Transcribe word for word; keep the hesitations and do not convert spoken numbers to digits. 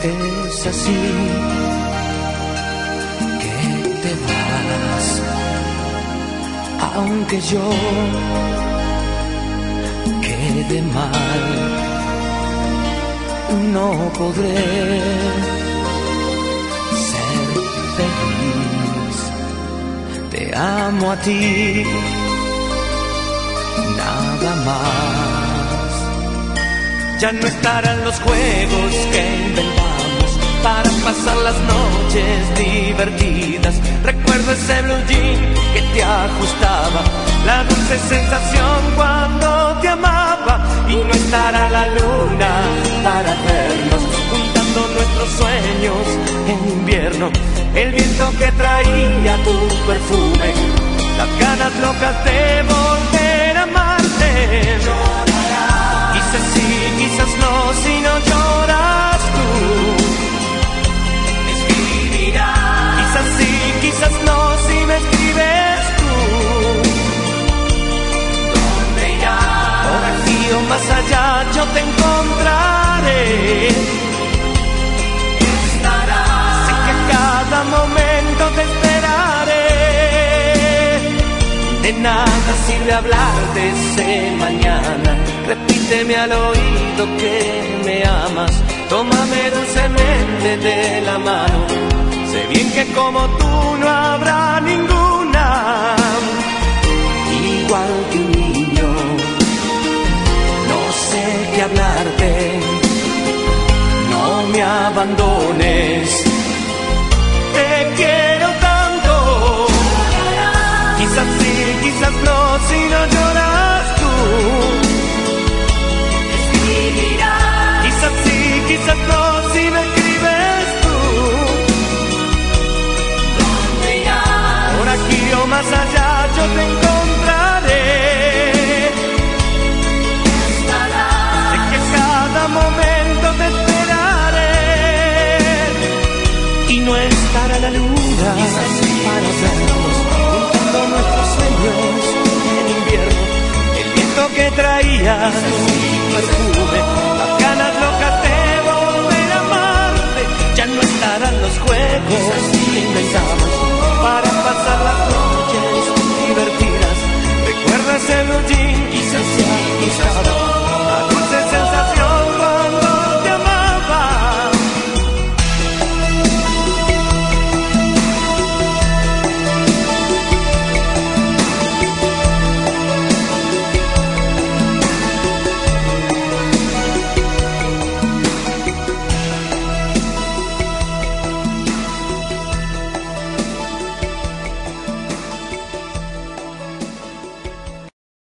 Es así que te vas, aunque yo quede mal, no podré ser feliz. Te amo a ti, nada más. Ya no estarán los juegos que inventamos para pasar las noches divertidas. Recuerdo ese blue jean que te ajustaba, la dulce sensación cuando te amaba. Y no estará la luna para vernos, juntando nuestros sueños en invierno. El viento que traía tu perfume, las ganas locas de volver a amarte. Quizás sí, quizás no, si no lloras tú. Quizás sí, quizás no, si me escribes tú. ¿Dónde irás? Por aquí o más allá yo te encontraré. Estarás. Sé que a cada momento te esperaré. De nada sirve hablar de ese mañana. Repíteme al oído que me amas. Tómame dulcemente de la mano. Sé bien que como tú no habrá ninguna. Igual que un niño, no sé qué hablarte. No me abandones, te quiero tanto. Quizás sí, quizás no, si no lloras tú. Quizás sí, quizás no, si me escribes tú. Por aquí o más allá yo te encontraré. Sé que cada momento te esperaré. Y no estará la luna para vernos, juntando nuestros sueños en invierno. El viento que traía tu perfume,